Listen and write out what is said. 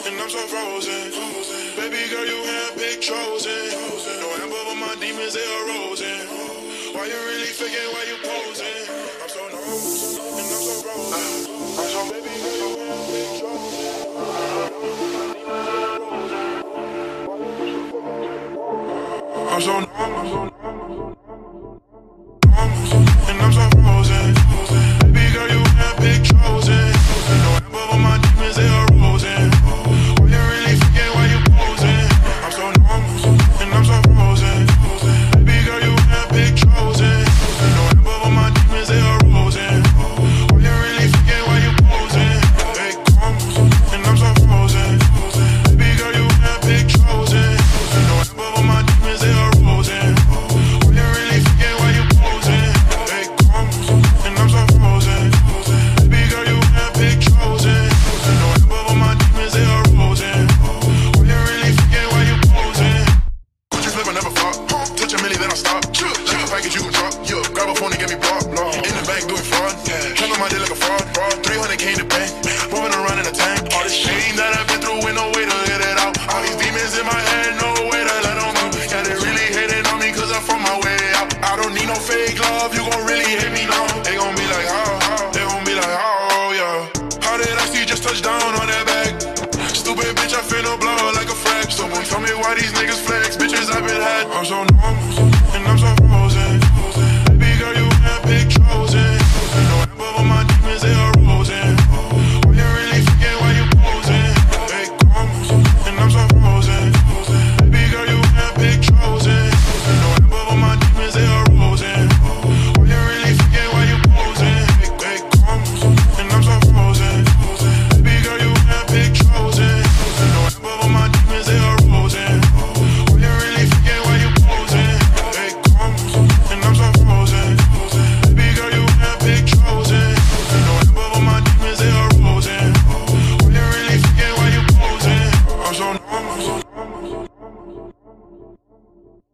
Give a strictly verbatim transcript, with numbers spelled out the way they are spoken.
and I'm so frozen. Baby girl, you handpicked chosen. No amber, but my demons, they are rosing. Why you really faking, why you posing? I'm so nervous, and I'm so frozen. I'm so baby girl, you handpicked chosen. I'm so nervous, and I'm so frozen. Baby girl, you handpicked chosen. No amber, but my demons, they are rosing. Why you really faking, why you posing? I'm so nervous, and I'm so frozen. Baby girl, you handpicked chosen. No amber, but my demons, they are rosing. Why you really faking, why you posing? Fake commas, and I'm so frozen. Baby girl, you handpicked chosen. No amber, but my demons, they are rosing. Why you really faking, why you posing? Fake commas, and I'm so frozen. Baby girl, you handpicked chosen. No amber, but my demons, they are rosing. Why you really faking, why you posing? Gucci flip, I never flop. Touch a milli, then I stop. Like a package, you can drop. Yeah, grab a phone and get me blocked. In the bank, doing fraud. Turn on my day like a fraud. three hundred K in the bank. Moving around in a tank. All this shame that I've been through with no way to get it out. All these demons in my head, no way to let them out. Yeah, they really hating on me cause I'm from my way out. I don't need no fake love, you gon' really hate me now. They gon' be like, how, how? They gon' be like, how, yeah. How did I see just touch down on that bag? Stupid bitch, I finna blow like a frag. Someone tell me why these niggas flex. Bitches I've been had. I'm so nervous, and I'm so frozen. Baby girl, you handpicked chosen. No amber, but my demons, they are rosing. Why you really faking, why you posing? Fake commas, and I'm so frozen. Baby girl, you handpicked chosen. No amber, but my demons, they are rosing. Why you really faking, why you posing? Fake commas, and I'm so frozen. Baby girl, you handpicked chosen. No amber, but my demons, they are rosing. Why you really faking, why you posing? Fake commas, and I'm so frozen. Baby girl, you handpicked chosen. No amber, but my demons, they are rosing. Why you really faking, why you posing? I'm so nervous.